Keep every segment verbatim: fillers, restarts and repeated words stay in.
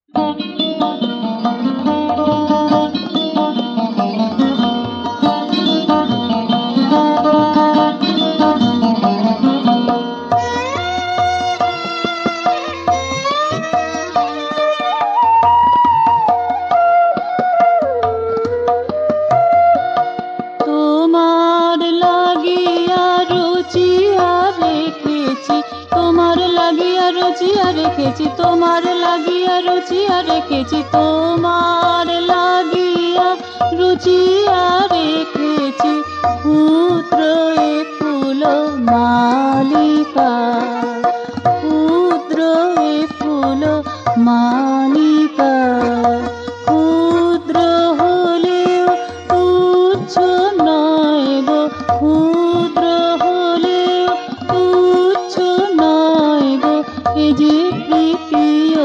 রুচিয়া রেখেছি তোমার লাগিয়া রুচিয়া রেখেছি তোমার লাগিয়া রুচিয়া রেখেছি পুত্র এ ফুল মালিকা পুত্র এ ফুল মালিকা ক্ষুদ্র হলেও তুচ্ছ নয় গো ক্ষুদ্র হলেও তুচ্ছ নয় গো এ যে প্রীতি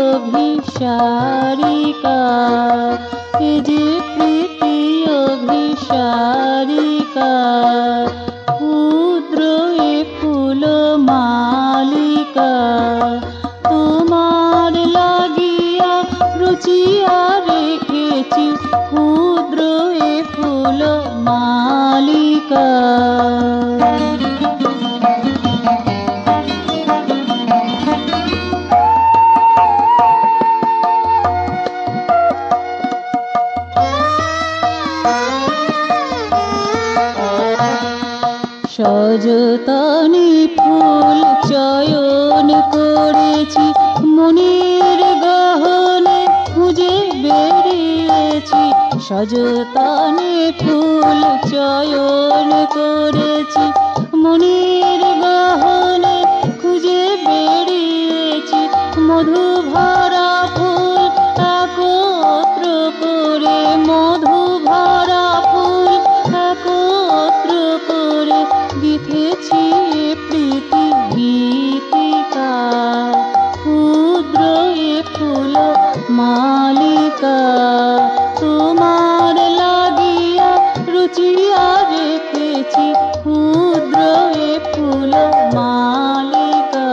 অভিসারিকা এ যে প্রীতি অভিসারিকা ক্ষুদ্র এ ফুল মালিকা তোমার লাগিয়া রুচিয়া রেখেছি ক্ষুদ্র এ ফুল মালিকা সযতনে ফুল চয়ন করেছি মনের গহনে খুঁজে বেরিয়েছি সযতনে ফুল চয়ন করেছি মনের গহনে খুঁজে বেরিয়েছি মধু ভরা ফুল একত্র করে মধু ভরা ফুল একত্র করে গেঁথেছি প্রীতি গীতিকা ক্ষুদ্র এ ফুল মালিকা তোমার লাগিয়া রুচিয়া রেখেছি ক্ষুদ্র এ ফুল মালিকা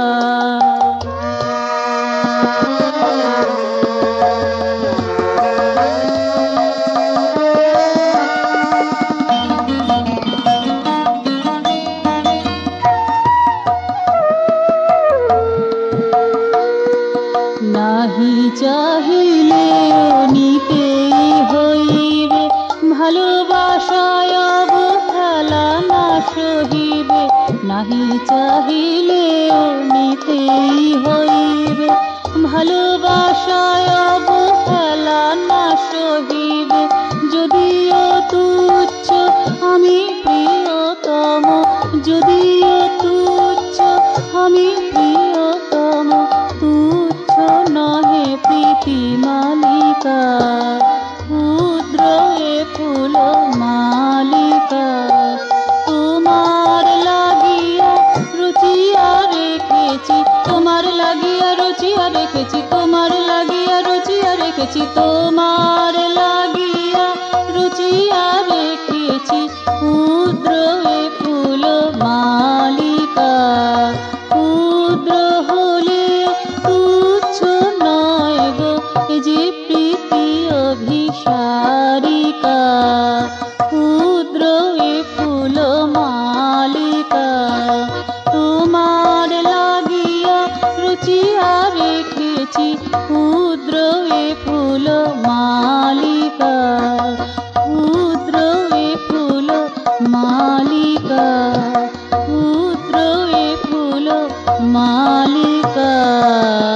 নাহি চাহিলেও নিতেই হইবে ভালোবাসায় অবহেলা না সহিবে নাহি চাহিলেও নিতেই হইবে ভালোবাসায় অবহেলা না সহিবে যদিও তুচ্ছ আমি প্রিয়তম যদিও তুচ্ছ আমি প্রিয়তম তুচ্ছ নহে প্রীতি মালিকা ক্ষুদ্র এ ফুল মালিকা তোমার লাগিয়া রুচিয়া রেখেছি তোমার লাগিয়া রুচিয়া রেখেছি তোমার লাগিয়া রুচিয়া রেখেছি তোমার লাগিয়া রুচিয়া রেখেছি ক্ষুদ্র এ ফুল মালিকা ক্ষুদ্র হলে তুচ্ছ নয় গো এ যে প্রীতি অভিসারিকা ক্ষুদ্র এ ফুল মালিকা তোমার লাগিয়া রুচিয়া রেখেছি ক্ষুদ্র এ ফুল মালিকা ক্ষুদ্র এ ফুল মালিকা ক্ষুদ্র এ ফুল মালিকা।